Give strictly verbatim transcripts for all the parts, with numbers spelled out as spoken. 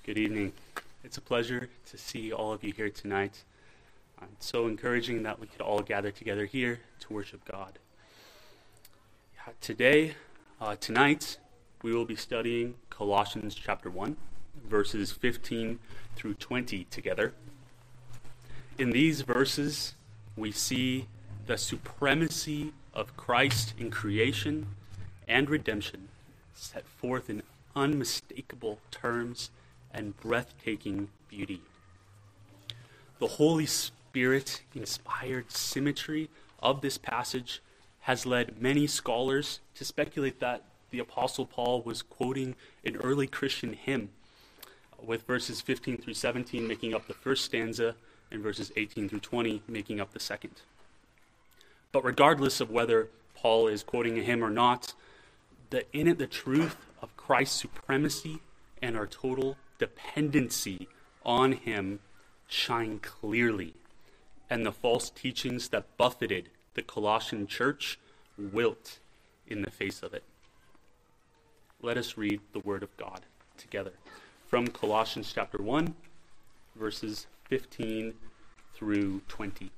Good evening. It's a pleasure to see all of you here tonight. Uh, It's so encouraging that we could all gather together here to worship God. Yeah, today, uh, tonight, we will be studying Colossians chapter one, verses fifteen through twenty together. In these verses, we see the supremacy of Christ in creation and redemption set forth in unmistakable terms and breathtaking beauty. The Holy Spirit-inspired symmetry of this passage has led many scholars to speculate that the Apostle Paul was quoting an early Christian hymn, with verses fifteen through seventeen making up the first stanza and verses eighteen through twenty making up the second. But regardless of whether Paul is quoting a hymn or not, the, in it the truth of Christ's supremacy and our total dependency on him shine clearly, and the false teachings that buffeted the Colossian church wilt in the face of it. Let us read the word of God together from Colossians chapter one, verses fifteen through twenty.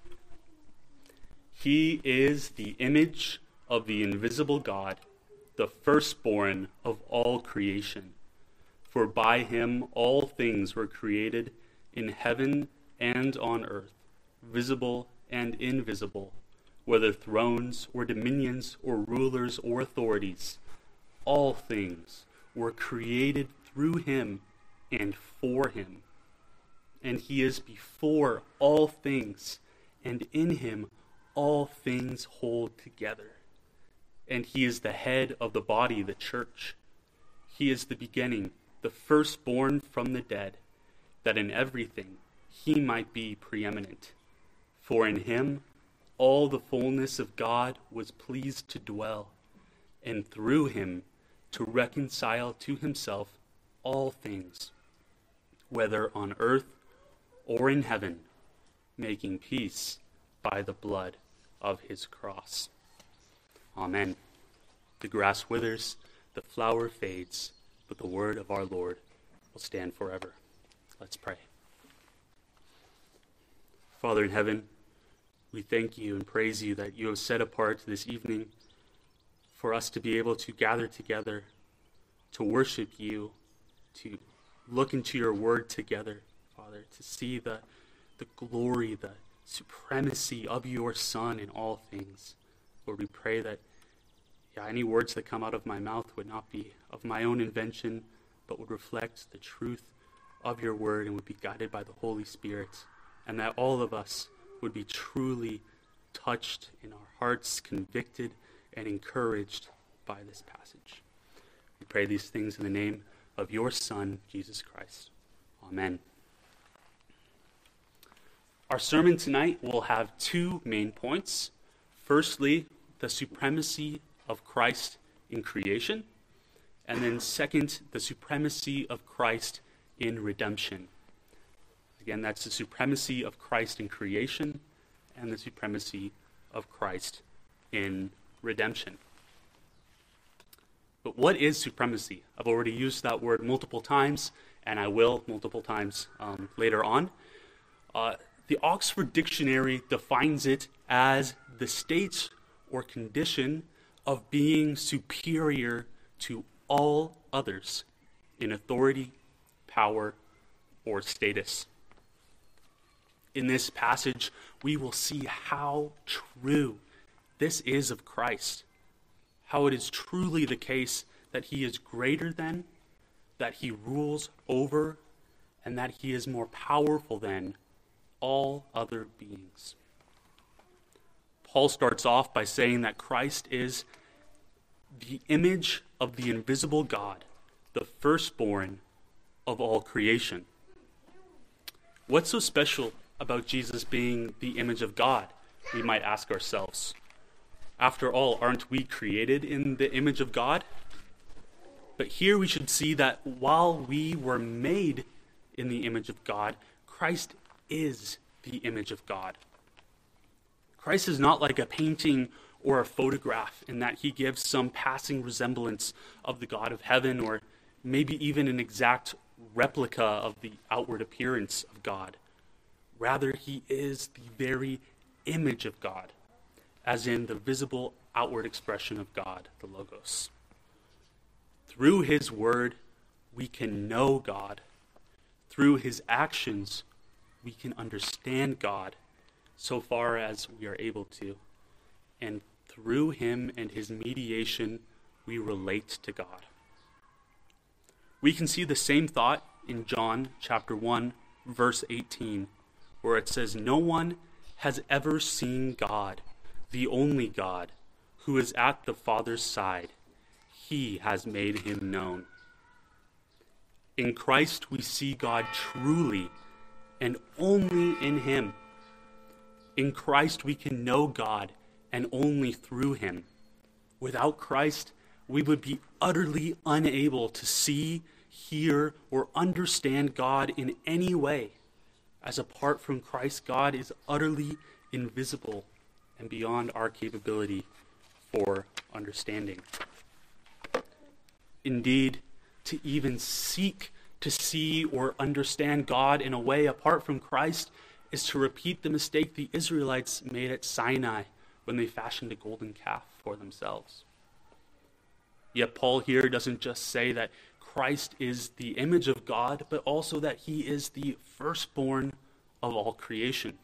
He is the image of the invisible God, the firstborn of all creation. For by him all things were created in heaven and on earth, visible and invisible, whether thrones or dominions or rulers or authorities. All things were created through him and for him. And he is before all things, and in him all things hold together. And he is the head of the body, the church. He is the beginning, the firstborn from the dead, that in everything he might be preeminent. For in him all the fullness of God was pleased to dwell, and through him to reconcile to himself all things, whether on earth or in heaven, making peace by the blood of his cross. Amen. The grass withers, the flower fades, but the word of our Lord will stand forever. Let's pray. Father in heaven, we thank you and praise you that you have set apart this evening for us to be able to gather together, to worship you, to look into your word together, Father, to see the, the glory, the supremacy of your Son in all things. Lord, we pray that yeah, any words that come out of my mouth would not be of my own invention, but would reflect the truth of your word and would be guided by the Holy Spirit, and that all of us would be truly touched in our hearts, convicted and encouraged by this passage. We pray these things in the name of your Son, Jesus Christ. Amen. Our sermon tonight will have two main points. Firstly, the supremacy of Christ in creation, and then second, the supremacy of Christ in redemption. Again, that's the supremacy of Christ in creation and the supremacy of Christ in redemption. But what is supremacy? I've already used that word multiple times, and I will multiple times um, later on. Uh, the Oxford Dictionary defines it as the state or condition of being superior to all others in authority, power, or status. In this passage, we will see how true this is of Christ, how it is truly the case that he is greater than, that he rules over, and that he is more powerful than all other beings. Paul starts off by saying that Christ is the image of the invisible God, the firstborn of all creation. What's so special about Jesus being the image of God, we might ask ourselves? After all, aren't we created in the image of God? But here we should see that while we were made in the image of God, Christ is the image of God. Christ is not like a painting or a photograph in that he gives some passing resemblance of the God of heaven, or maybe even an exact replica of the outward appearance of God. Rather, he is the very image of God, as in the visible outward expression of God, the Logos. Through his word, we can know God. Through his actions, we can understand God so far as we are able to. And through him and his mediation, we relate to God. We can see the same thought in John chapter one, verse eighteen, where it says, "No one has ever seen God, the only God, who is at the Father's side. He has made him known." In Christ we see God truly and only in him. In Christ we can know God and only through him. Without Christ, we would be utterly unable to see, hear, or understand God in any way, as apart from Christ, God is utterly invisible and beyond our capability for understanding. Indeed, to even seek to see or understand God in a way apart from Christ is to repeat the mistake the Israelites made at Sinai when they fashioned a golden calf for themselves. Yet Paul here doesn't just say that Christ is the image of God, but also that he is the firstborn of all creation.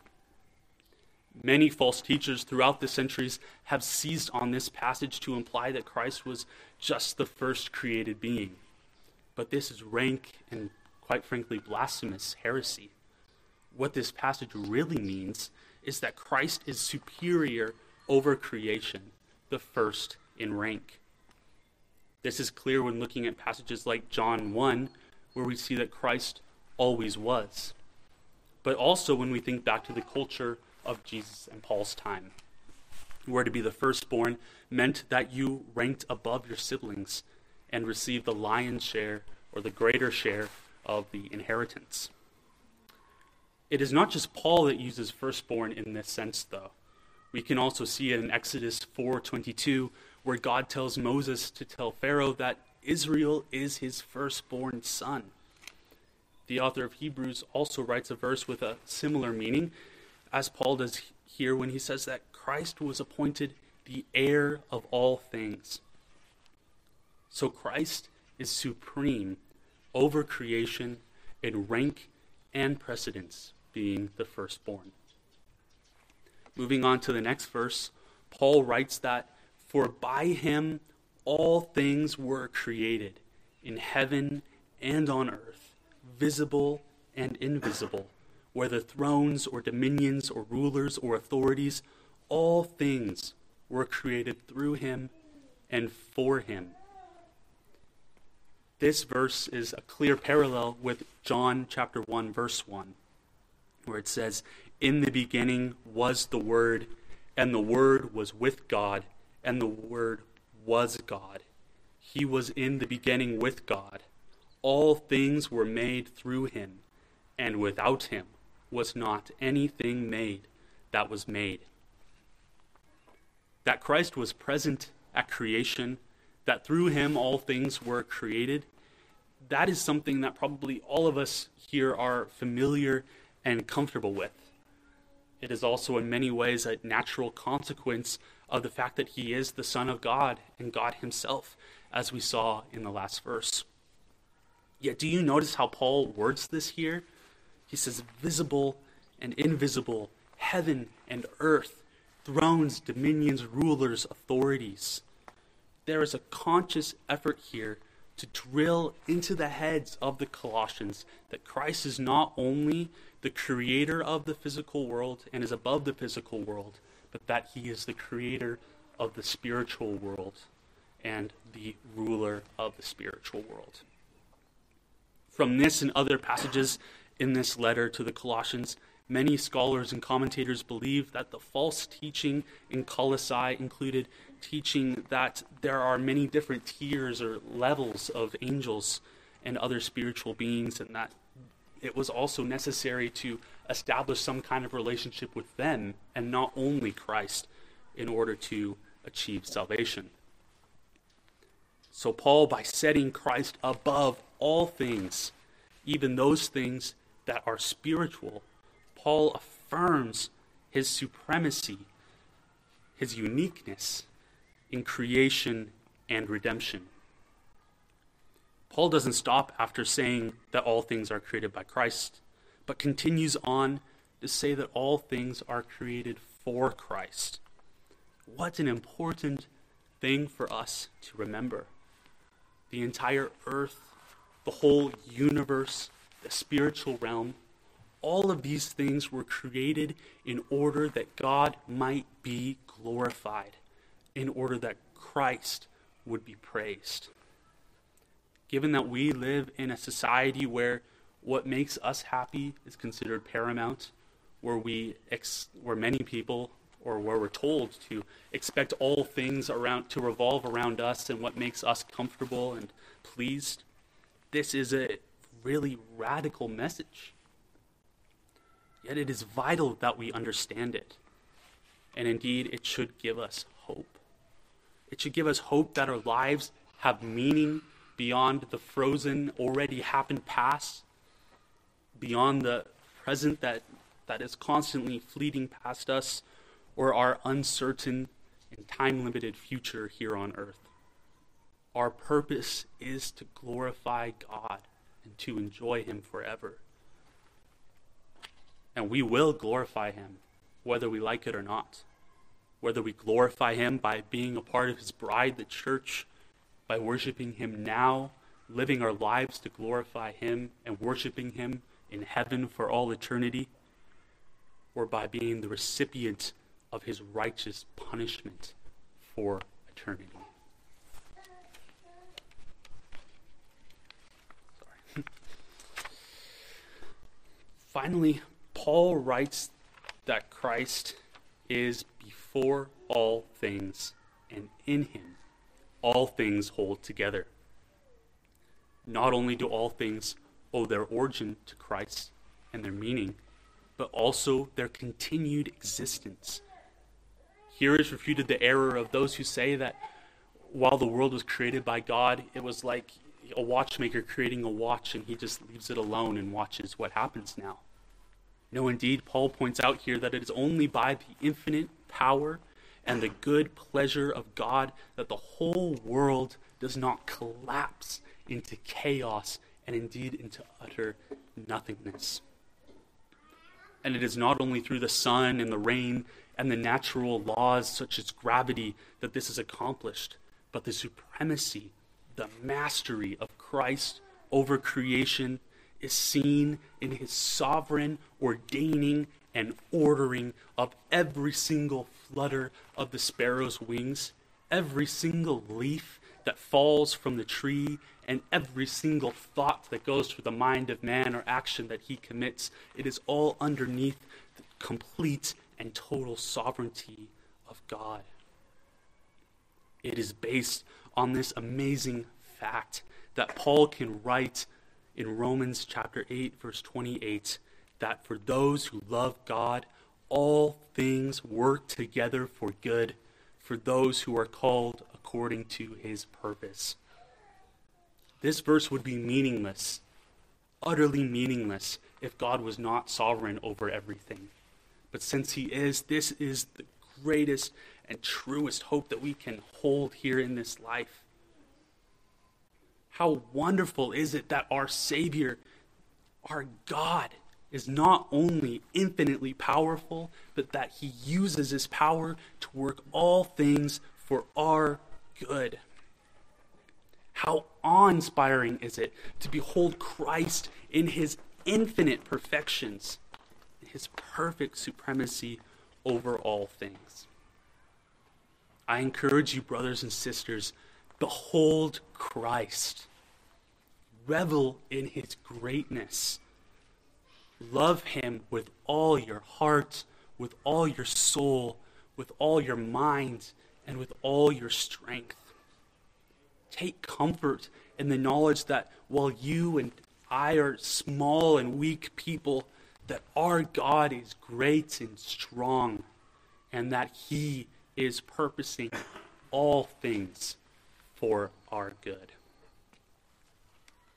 Many false teachers throughout the centuries have seized on this passage to imply that Christ was just the first created being. But this is rank and, quite frankly, blasphemous heresy. What this passage really means is that Christ is superior over creation, the first in rank. This is clear when looking at passages like John one, where we see that Christ always was. But also when we think back to the culture of Jesus and Paul's time, where to be the firstborn meant that you ranked above your siblings and received the lion's share or the greater share of the inheritance. It is not just Paul that uses firstborn in this sense, though. We can also see it in Exodus four twenty-two, where God tells Moses to tell Pharaoh that Israel is his firstborn son. The author of Hebrews also writes a verse with a similar meaning, as Paul does here when he says that Christ was appointed the heir of all things. So Christ is supreme over creation in rank and precedence, being the firstborn. Moving on to the next verse, Paul writes that, "For by him all things were created, in heaven and on earth, visible and invisible, whether thrones or dominions or rulers or authorities, all things were created through him and for him." This verse is a clear parallel with John chapter one, verse one, where it says, "In the beginning was the Word, and the Word was with God, and the Word was God. He was in the beginning with God. All things were made through him, and without him was not anything made that was made." That Christ was present at creation, that through him all things were created, that is something that probably all of us here are familiar and comfortable with. It is also in many ways a natural consequence of the fact that he is the Son of God and God himself, as we saw in the last verse. Yet do you notice how Paul words this here? He says visible and invisible, heaven and earth, thrones, dominions, rulers, authorities. There is a conscious effort here to drill into the heads of the Colossians that Christ is not only the creator of the physical world and is above the physical world, but that he is the creator of the spiritual world and the ruler of the spiritual world. From this and other passages in this letter to the Colossians, many scholars and commentators believe that the false teaching in Colossae included teaching that there are many different tiers or levels of angels and other spiritual beings, and that it was also necessary to establish some kind of relationship with them and not only Christ in order to achieve salvation. So Paul, by setting Christ above all things, even those things that are spiritual, Paul affirms his supremacy, his uniqueness in creation and redemption. Paul doesn't stop after saying that all things are created by Christ, but continues on to say that all things are created for Christ. What an important thing for us to remember. The entire earth, the whole universe, the spiritual realm, all of these things were created in order that God might be glorified, in order that Christ would be praised. Given that we live in a society where what makes us happy is considered paramount, where we ex- where many people, or where we're told to expect all things around to revolve around us and what makes us comfortable and pleased, this is a really radical message. Yet it is vital that we understand it. And indeed, it should give us hope. It should give us hope that our lives have meaning beyond the frozen, already happened past, beyond the present that, that is constantly fleeting past us, or our uncertain and time-limited future here on earth. Our purpose is to glorify God and to enjoy him forever. And we will glorify him, whether we like it or not. Whether we glorify him by being a part of his bride, the church, by worshiping him now, living our lives to glorify him and worshiping him in heaven for all eternity, or by being the recipient of his righteous punishment for eternity. Sorry. Finally, Paul writes that Christ is before all things, and in him all things hold together. Not only do all things owe their origin to Christ and their meaning, but also their continued existence. Here is refuted the error of those who say that while the world was created by God, it was like a watchmaker creating a watch and he just leaves it alone and watches what happens now. No, indeed, Paul points out here that it is only by the infinite power and the good pleasure of God that the whole world does not collapse into chaos and indeed into utter nothingness. And it is not only through the sun and the rain and the natural laws such as gravity that this is accomplished, but the supremacy, the mastery of Christ over creation is seen in his sovereign ordaining and ordering of every single flutter of the sparrow's wings, every single leaf that falls from the tree, and every single thought that goes through the mind of man or action that he commits. It is all underneath the complete and total sovereignty of God. It is based on this amazing fact that Paul can write in Romans chapter eight, verse twenty-eight, that for those who love God, all things work together for good, for those who are called according to his purpose. This verse would be meaningless, utterly meaningless, if God was not sovereign over everything. But since he is, this is the greatest and truest hope that we can hold here in this life. How wonderful is it that our Savior, our God, is not only infinitely powerful, but that he uses his power to work all things for our good. How awe-inspiring is it to behold Christ in his infinite perfections, his perfect supremacy over all things. I encourage you, brothers and sisters, behold Christ. Revel in his greatness. Love him with all your heart, with all your soul, with all your mind, and with all your strength. Take comfort in the knowledge that while you and I are small and weak people, that our God is great and strong, and that he is purposing all things for our good.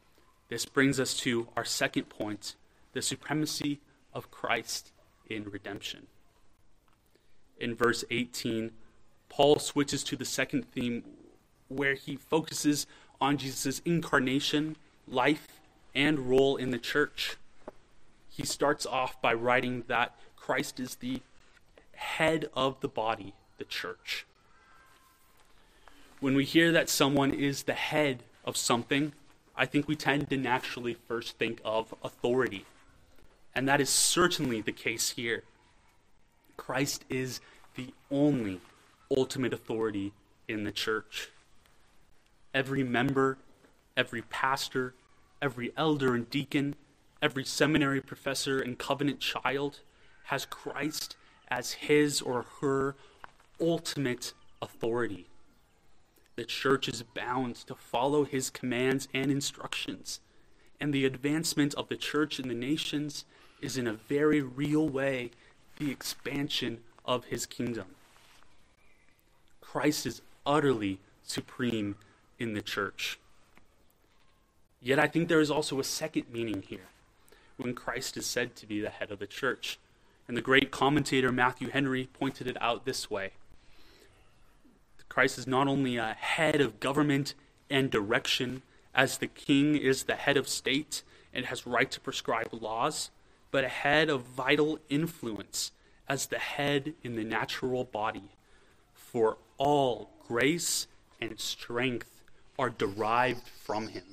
This brings us to our second point, the supremacy of Christ in redemption. In verse eighteen, Paul switches to the second theme where he focuses on Jesus' incarnation, life, and role in the church. He starts off by writing that Christ is the head of the body, the church. When we hear that someone is the head of something, I think we tend to naturally first think of authority. And that is certainly the case here. Christ is the only ultimate authority in the church. Every member, every pastor, every elder and deacon, every seminary professor and covenant child has Christ as his or her ultimate authority. The church is bound to follow his commands and instructions, and the advancement of the church in the nations is in a very real way the expansion of his kingdom. Christ is utterly supreme in the church. Yet I think there is also a second meaning here when Christ is said to be the head of the church. And the great commentator Matthew Henry pointed it out this way. Christ is not only a head of government and direction, as the king is the head of state and has right to prescribe laws, but a head of vital influence as the head in the natural body. For all grace and strength are derived from him.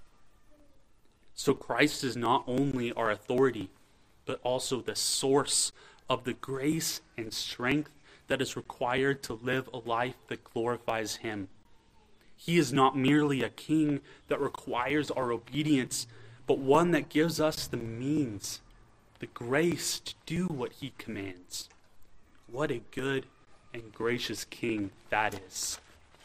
So Christ is not only our authority, but also the source of the grace and strength that is required to live a life that glorifies him. He is not merely a king that requires our obedience, but one that gives us the means, the grace to do what he commands. What a good and gracious king that is.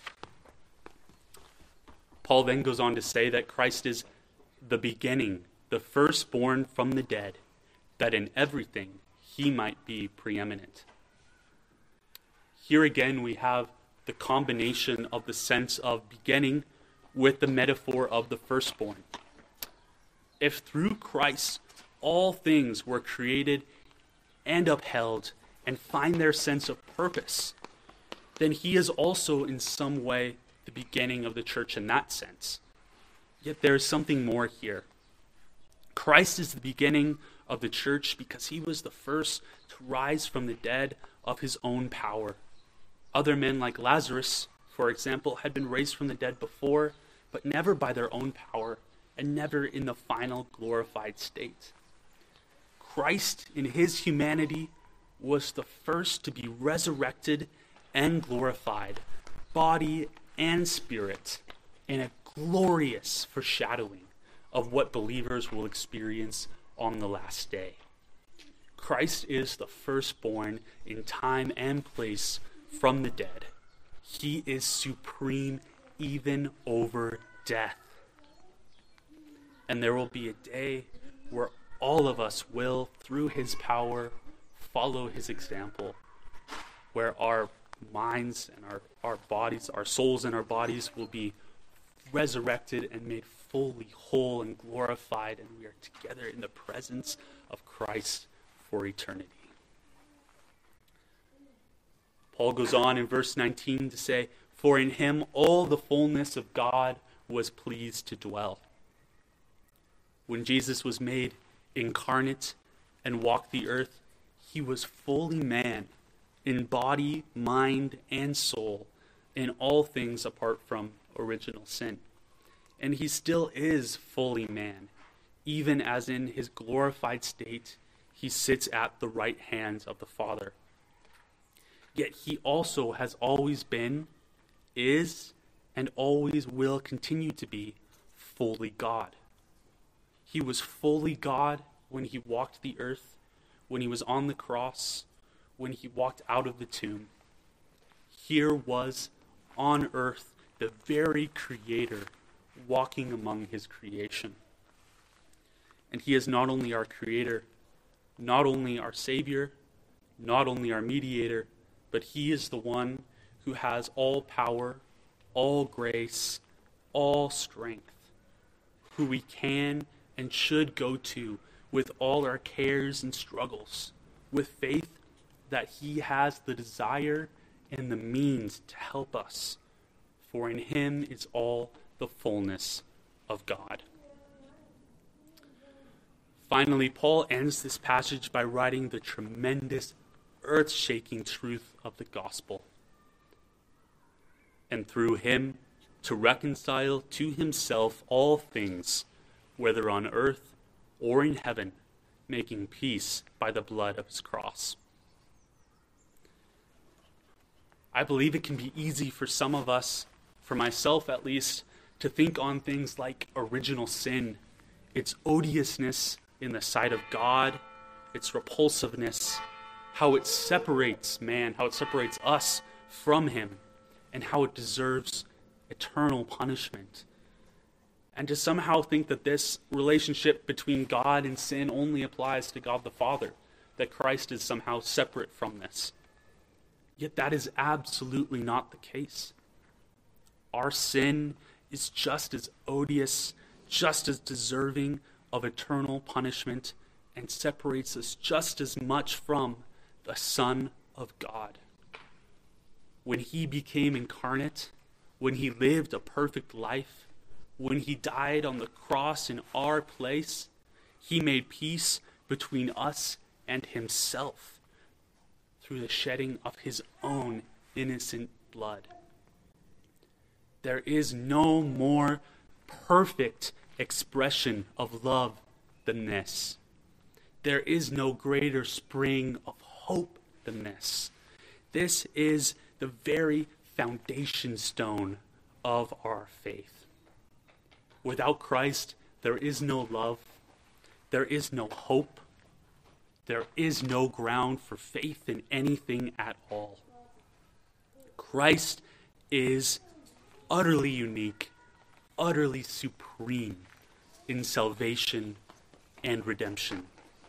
Paul then goes on to say that Christ is the beginning, the firstborn from the dead, that in everything he might be preeminent. Here again we have the combination of the sense of beginning with the metaphor of the firstborn. If through Christ all things were created and upheld and find their sense of purpose, then he is also in some way the beginning of the church in that sense. Yet there is something more here. Christ is the beginning of the church because he was the first to rise from the dead of his own power. Other men like Lazarus, for example, had been raised from the dead before, but never by their own power and never in the final glorified state. Christ in his humanity was the first to be resurrected and glorified, body and spirit, in a glorious foreshadowing of what believers will experience on the last day. Christ is the firstborn in time and place from the dead. He is supreme even over death. And there will be a day where all of us will, through his power, follow his example, where our minds and our, our bodies, our souls and our bodies will be resurrected and made fully whole and glorified, and we are together in the presence of Christ for eternity. Paul goes on in verse nineteen to say, "For in him all the fullness of God was pleased to dwell." When Jesus was made incarnate and walked the earth, he was fully man in body, mind, and soul, in all things apart from original sin. And he still is fully man, even as in his glorified state he sits at the right hand of the Father. Yet he also has always been, is, and always will continue to be fully God. He was fully God when he walked the earth, when he was on the cross, when he walked out of the tomb. Here was on earth the very Creator walking among his creation. And he is not only our Creator, not only our Savior, not only our mediator, but he is the one who has all power, all grace, all strength. who we can and should go to with all our cares and struggles, with faith that he has the desire and the means to help us, for in him is all the fullness of God. Finally, Paul ends this passage by writing the tremendous, earth-shaking truth of the gospel. And through him, to reconcile to himself all things, whether on earth or in heaven, making peace by the blood of his cross. I believe it can be easy for some of us, for myself at least, to think on things like original sin, its odiousness in the sight of God, its repulsiveness, how it separates man, how it separates us from him, and how it deserves eternal punishment. And to somehow think that this relationship between God and sin only applies to God the Father, that Christ is somehow separate from this. Yet that is absolutely not the case. Our sin is just as odious, just as deserving of eternal punishment, and separates us just as much from the Son of God. When he became incarnate, when he lived a perfect life, when he died on the cross in our place, he made peace between us and himself through the shedding of his own innocent blood. There is no more perfect expression of love than this. There is no greater spring of hope than this. This is the very foundation stone of our faith. Without Christ, there is no love, there is no hope, there is no ground for faith in anything at all. Christ is utterly unique, utterly supreme in salvation and redemption.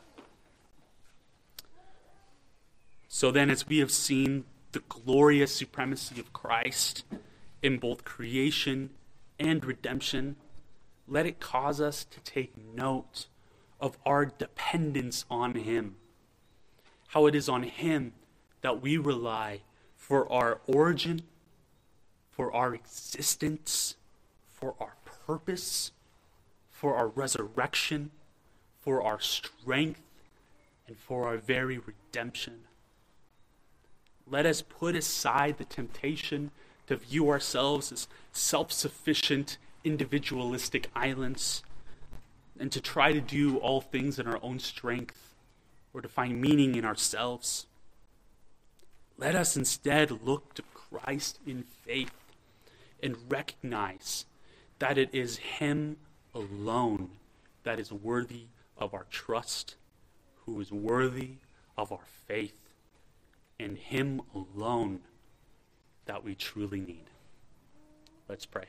So then, as we have seen the glorious supremacy of Christ in both creation and redemption, let it cause us to take note of our dependence on him. How it is on him that we rely for our origin, for our existence, for our purpose, for our resurrection, for our strength, and for our very redemption. Let us put aside the temptation to view ourselves as self-sufficient, individualistic islands, and to try to do all things in our own strength, or to find meaning in ourselves. Let us instead look to Christ in faith and recognize that it is him alone that is worthy of our trust, who is worthy of our faith, and him alone that we truly need. Let's pray.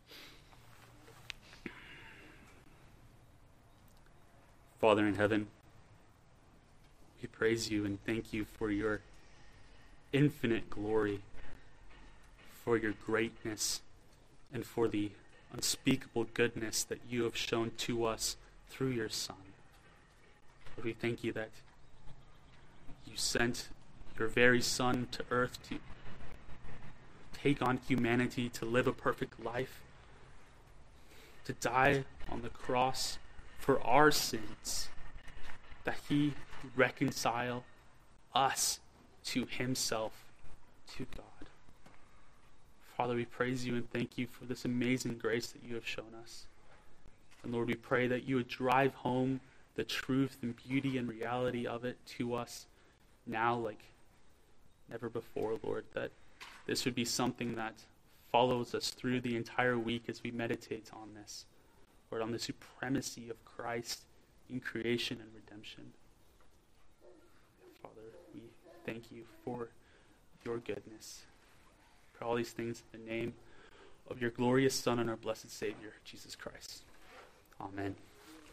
Father in heaven, we praise you and thank you for your infinite glory, for your greatness, and for the unspeakable goodness that you have shown to us through your Son. Lord, we thank you that you sent your very Son to earth to take on humanity, to live a perfect life, to die on the cross for our sins, that he reconcile us to himself, to God. Father, we praise you and thank you for this amazing grace that you have shown us. And Lord, we pray that you would drive home the truth and beauty and reality of it to us now like never before, Lord, that this would be something that follows us through the entire week as we meditate on this, Lord, on the supremacy of Christ in creation and redemption. Father, we thank you for your goodness. For all these things in the name of your glorious Son and our blessed Savior, Jesus Christ. Amen.